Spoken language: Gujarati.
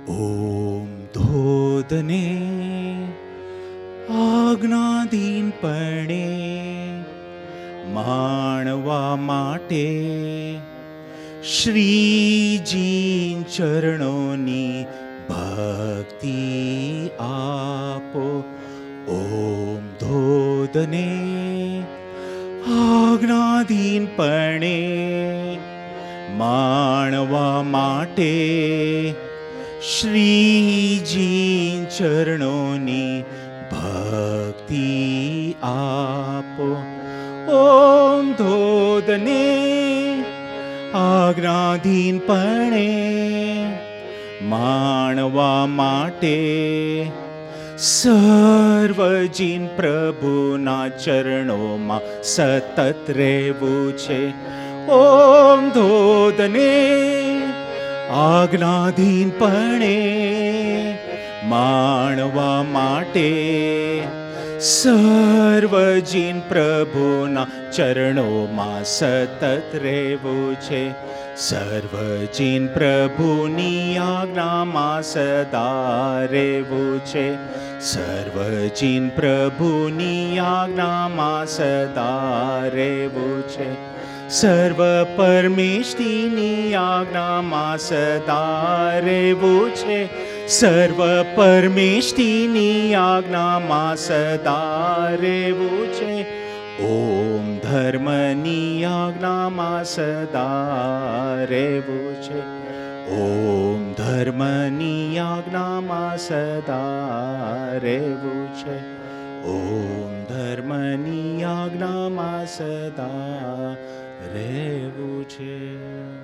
ઓમ ધોધને આજ્ઞાધીનપણે માણવા માટે શ્રીજી ચરણોની ભક્તિ આપો. ઓમ ધોધને આજ્ઞાધીનપણે માણવા માટે શ્રીજી ચરણોની ભક્તિ આપો. ઓમ ધોધને આજ્ઞાધીનપણે માણવા માટે સર્વજીન પ્રભુના ચરણોમાં સતત રહેવું છે. ઓમ ધોધને આજ્ઞાધીનપણે માણવા માટે સર્વજીન પ્રભુના ચરણોમાં સતત રહેવું છે. સર્વજીન પ્રભુની આજ્ઞામાં સદા રહેવું છે. સર્વજીન પ્રભુની આજ્ઞામાં સદા રહેવું છે. સર્વ પરમેષ્ઠીની આજ્ઞામાં સદા રહેવું છે. સર્વ પરમેષ્ઠીની આજ્ઞામાં સદા રહેવું છે. ઓમ ધર્મની આજ્ઞામાં સદા રહેવું છે. ઓમ ધર્મની આજ્ઞામાં સદા રહેવું છે. ઓમ ધર્મની આજ્ઞામાં સદા રહેવું છે.